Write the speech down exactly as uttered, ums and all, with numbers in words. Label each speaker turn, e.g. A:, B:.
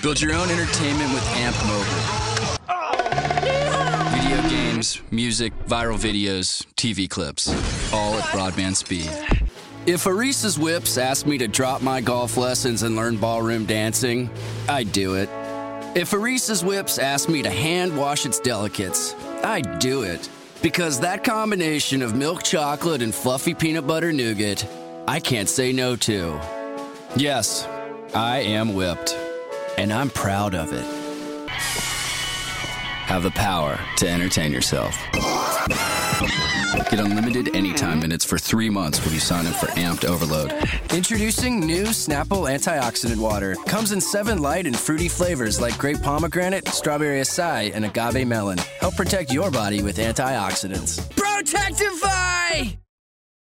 A: Build your own entertainment with Amp Mobile. Video games, music, viral videos, T V clips, all at broadband speed. If Arisa's Whips asked me to drop my golf lessons and learn ballroom dancing, I'd do it. If Arisa's Whips asked me to hand wash its delicates, I'd do it. Because that combination of milk chocolate and fluffy peanut butter nougat, I can't say no to. Yes, I am whipped, and I'm proud of it. Have the power to entertain yourself. Get unlimited anytime minutes for three months when you sign up for Amped Overload.
B: Introducing new Snapple Antioxidant Water. Comes in seven light and fruity flavors like grape pomegranate, strawberry acai, and agave melon. Help protect your body with antioxidants. Protectify!